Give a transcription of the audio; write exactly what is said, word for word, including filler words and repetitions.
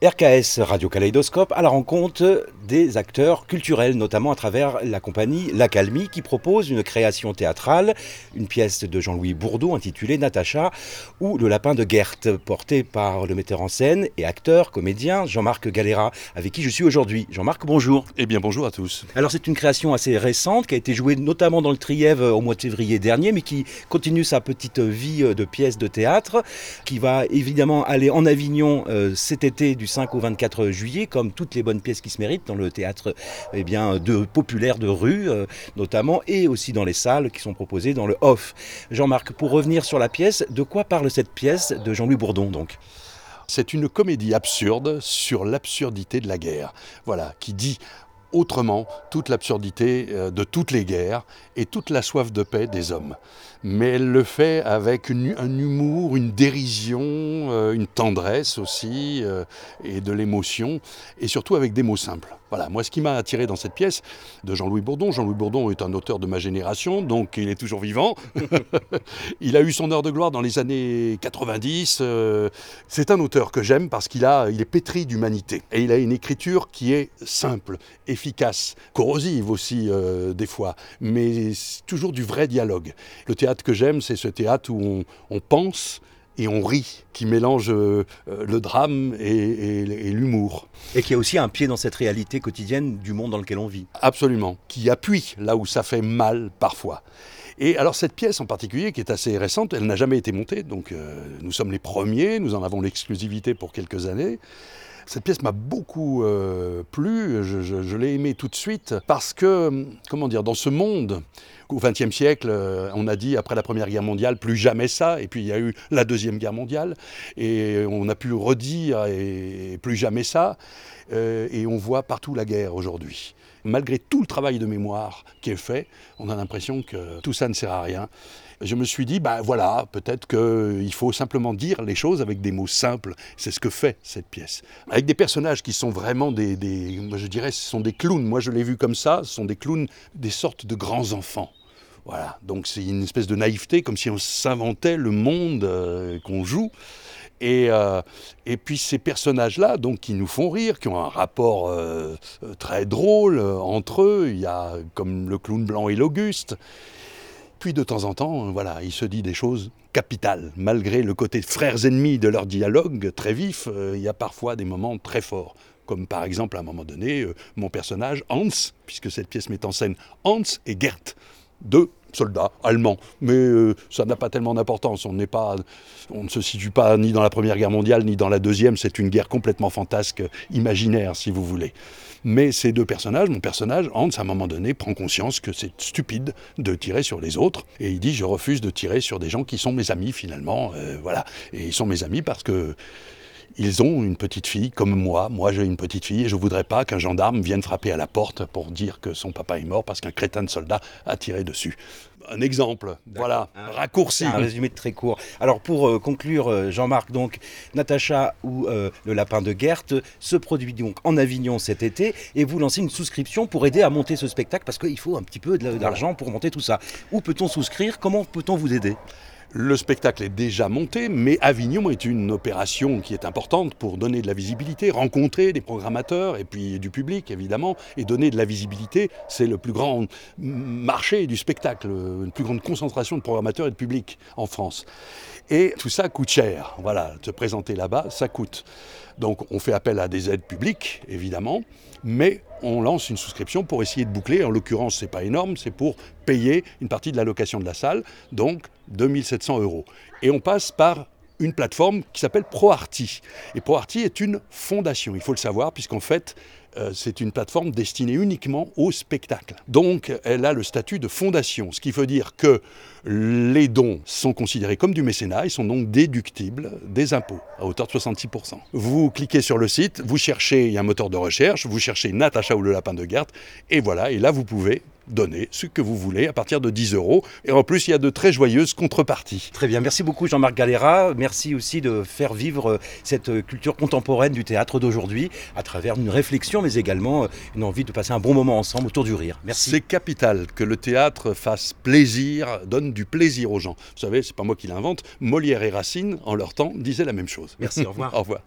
R K S Radio Kaléidoscope à la rencontre des acteurs culturels, notamment à travers la compagnie L'Accalmie qui propose une création théâtrale, une pièce de Jean-Louis Bourdeau intitulée Natacha ou Le Lapin de Gert, portée par le metteur en scène et acteur, comédien Jean-Marc Galera, avec qui je suis aujourd'hui. Jean-Marc, bonjour. Eh bien, bonjour à tous. Alors, c'est une création assez récente qui a été jouée notamment dans le Trièves au mois de février dernier, mais qui continue sa petite vie de pièce de théâtre, qui va évidemment aller en Avignon euh, cet été du cinq au vingt-quatre juillet, comme toutes les bonnes pièces qui se méritent dans le théâtre eh bien, de, populaire de rue euh, notamment, et aussi dans les salles qui sont proposées dans le off. Jean-Marc, pour revenir sur la pièce, de quoi parle cette pièce de Jean-Louis Bourdeau donc ? C'est une comédie absurde sur l'absurdité de la guerre, voilà, qui dit autrement toute l'absurdité de toutes les guerres et toute la soif de paix des hommes. Mais elle le fait avec une, un humour, une dérision, une tendresse aussi, euh, et de l'émotion, et surtout avec des mots simples. Voilà, moi ce qui m'a attiré dans cette pièce de Jean-Louis Bourdeau, Jean-Louis Bourdeau est un auteur de ma génération, donc il est toujours vivant. Il a eu son heure de gloire dans les années quatre-vingt-dix. Euh, c'est un auteur que j'aime parce qu'il a, il est pétri d'humanité. Et il a une écriture qui est simple, efficace, corrosive aussi euh, des fois, mais toujours du vrai dialogue. Le théâtre que j'aime, c'est ce théâtre où on, on pense et on rit, qui mélange euh, le drame et, et, et l'humour. Et qui a aussi un pied dans cette réalité quotidienne du monde dans lequel on vit. Absolument, qui appuie là où ça fait mal parfois. Et alors cette pièce en particulier, qui est assez récente, elle n'a jamais été montée, donc euh, nous sommes les premiers, nous en avons l'exclusivité pour quelques années. Cette pièce m'a beaucoup euh, plu, je, je, je l'ai aimée tout de suite, parce que, comment dire, dans ce monde, au vingtième siècle, euh, on a dit, après la Première Guerre mondiale, plus jamais ça, et puis il y a eu la Deuxième Guerre mondiale, et on a pu redire, et, et plus jamais ça, euh, et on voit partout la guerre aujourd'hui. Malgré tout le travail de mémoire qui est fait, on a l'impression que tout ça ne sert à rien. Je me suis dit, ben voilà, peut-être qu'il faut simplement dire les choses avec des mots simples. C'est ce que fait cette pièce. Avec des personnages qui sont vraiment des, des moi je dirais, ce sont des clowns. Moi je l'ai vu comme ça, ce sont des clowns, des sortes de grands enfants. Voilà, donc c'est une espèce de naïveté, comme si on s'inventait le monde euh, qu'on joue. Et, euh, et puis ces personnages-là, donc, qui nous font rire, qui ont un rapport euh, très drôle euh, entre eux, il y a comme le clown blanc et l'Auguste. Puis de temps en temps, voilà, il se dit des choses capitales. Malgré le côté frères ennemis de leur dialogue très vif, euh, il y a parfois des moments très forts. Comme par exemple, à un moment donné, euh, mon personnage, Hans, puisque cette pièce met en scène Hans et Gert, deux soldats allemands. Mais euh, ça n'a pas tellement d'importance. On n'est pas, on ne se situe pas ni dans la Première Guerre mondiale, ni dans la Deuxième. C'est une guerre complètement fantasque, imaginaire, si vous voulez. Mais ces deux personnages, mon personnage, Hans, à un moment donné, prend conscience que c'est stupide de tirer sur les autres. Et il dit, je refuse de tirer sur des gens qui sont mes amis, finalement. Euh, voilà. Et ils sont mes amis parce que ils ont une petite fille comme moi. Moi, j'ai une petite fille et je ne voudrais pas qu'un gendarme vienne frapper à la porte pour dire que son papa est mort parce qu'un crétin de soldat a tiré dessus. Un exemple, D'accord. Voilà, un, raccourci. Un résumé très court. Alors pour euh, conclure, euh, Jean-Marc, donc Natacha ou euh, Le Lapin de Gert se produit donc en Avignon cet été et vous lancez une souscription pour aider à monter ce spectacle parce qu'il faut un petit peu d'argent pour monter tout ça. Où peut-on souscrire ? Comment peut-on vous aider ? Le spectacle est déjà monté, mais Avignon est une opération qui est importante pour donner de la visibilité, rencontrer des programmateurs et puis du public évidemment, et donner de la visibilité. C'est le plus grand marché du spectacle, une plus grande concentration de programmateurs et de public en France. Et tout ça coûte cher. Voilà, se présenter là-bas, ça coûte. Donc on fait appel à des aides publiques, évidemment, mais on lance une souscription pour essayer de boucler. En l'occurrence, c'est pas énorme, c'est pour payer une partie de la location de la salle, donc deux mille sept cents euros. Et on passe par une plateforme qui s'appelle ProArty. Et ProArty est une fondation, il faut le savoir, puisqu'en fait, euh, c'est une plateforme destinée uniquement au spectacle. Donc, elle a le statut de fondation, ce qui veut dire que les dons sont considérés comme du mécénat, ils sont donc déductibles des impôts, à hauteur de soixante-six pour cent. Vous cliquez sur le site, vous cherchez, il y a un moteur de recherche, vous cherchez Natacha ou Le Lapin de Gert, et voilà, et là vous pouvez donner ce que vous voulez à partir de dix euros. Et en plus, il y a de très joyeuses contreparties. Très bien, merci beaucoup Jean-Marc Galera. Merci aussi de faire vivre cette culture contemporaine du théâtre d'aujourd'hui à travers une réflexion, mais également une envie de passer un bon moment ensemble autour du rire. Merci. C'est capital que le théâtre fasse plaisir, donne du plaisir aux gens. Vous savez, c'est pas moi qui l'invente. Molière et Racine, en leur temps, disaient la même chose. Merci, au revoir. Au revoir.